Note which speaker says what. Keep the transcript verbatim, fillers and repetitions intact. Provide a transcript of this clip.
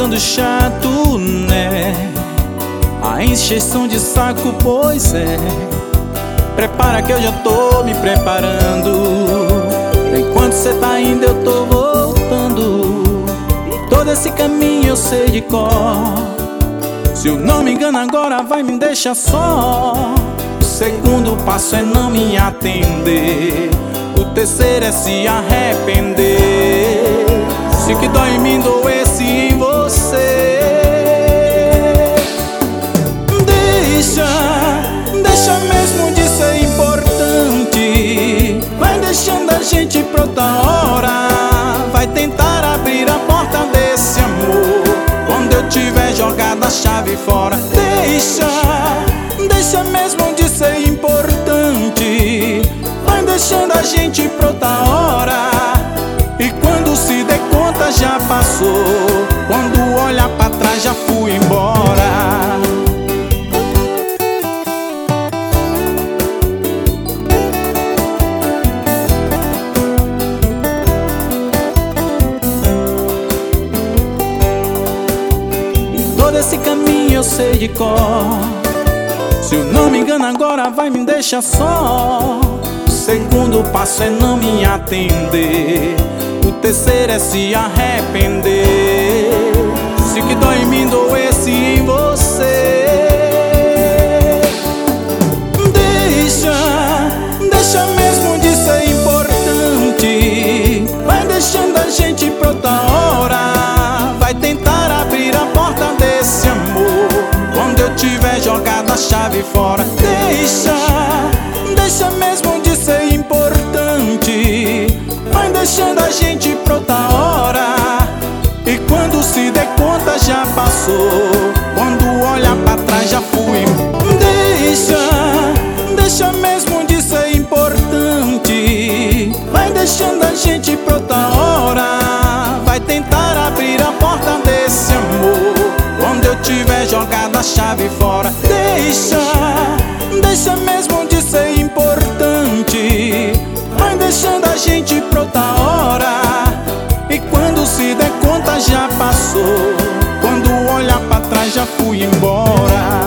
Speaker 1: ficando chato, né? A encheção de saco, pois é. Prepara que eu já tô me preparando. Enquanto cê tá indo eu tô voltando. E todo esse caminho eu sei de cor. Se eu não me engano agora vai me deixar só. O segundo passo é não me atender. O terceiro é se arrepender. Se o que dói em mim dou esse em você. Deixa, deixa mesmo de ser importante. Vai deixando a gente pra outra hora. Vai tentar abrir a porta desse amor quando eu tiver jogado a chave fora. Deixa, deixa mesmo de ser importante. Vai deixando a gente pra outra hora. E quando se der conta já passou. Quando olha pra trás já fui embora. Esse caminho eu sei de cor. Se eu não me engano agora vai me deixar só. O segundo passo é não me atender. O terceiro é se arrepender. Se o que dói em mim dou esse em você. Deixa, deixa mesmo de ser importante. Vai deixando a gente pra outra hora. Vai tentar abrir a porta desse amor quando eu tiver jogado a chave fora. Deixa, deixa mesmo de ser importante. Vai deixando a gente pra outra hora. E quando se der conta já passou. Quando olha pra trás já fui. Deixa, deixa mesmo de ser importante. Vai deixando a gente pra outra hora. Vai tentar abrir a porta desse amor quando eu tiver jogado a chave fora. Deixa, deixa mesmo de ser importante. Vai deixando a gente pra outra hora. E quando se der conta já passou. Quando olhar pra trás já fui embora.